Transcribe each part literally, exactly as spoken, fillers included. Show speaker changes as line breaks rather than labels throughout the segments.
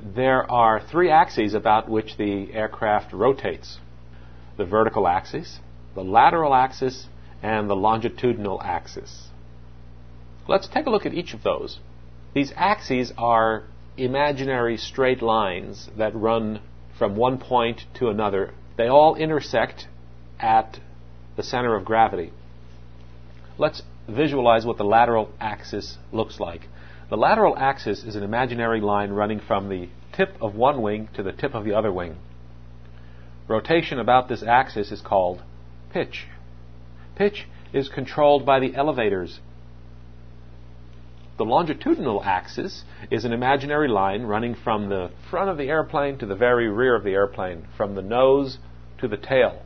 there are three axes about which the aircraft rotates: the vertical axis, the lateral axis, and the longitudinal axis. Let's take a look at each of those. These axes are imaginary straight lines that run from one point to another. They all intersect at the center of gravity. Let's visualize what the lateral axis looks like. The lateral axis is an imaginary line running from the tip of one wing to the tip of the other wing. Rotation about this axis is called pitch. Pitch is controlled by the elevators. The longitudinal axis is an imaginary line running from the front of the airplane to the very rear of the airplane, from the nose to the tail.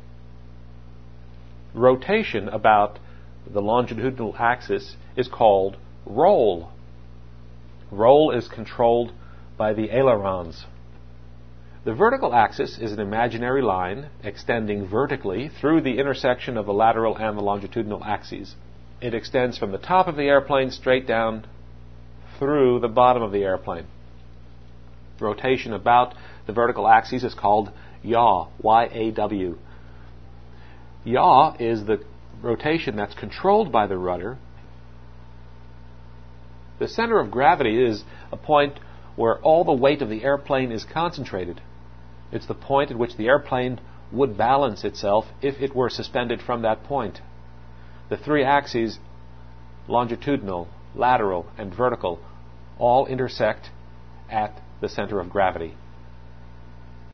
Rotation about the longitudinal axis is called roll. Roll is controlled by the ailerons. The vertical axis is an imaginary line extending vertically through the intersection of the lateral and the longitudinal axes. It extends from the top of the airplane straight down through the bottom of the airplane. Rotation about the vertical axis is called yaw, Y A W. Yaw is the rotation that's controlled by the rudder. The center of gravity is a point where all the weight of the airplane is concentrated. It's the point at which the airplane would balance itself if it were suspended from that point. The three axes, longitudinal, lateral, and vertical, all intersect at the center of gravity.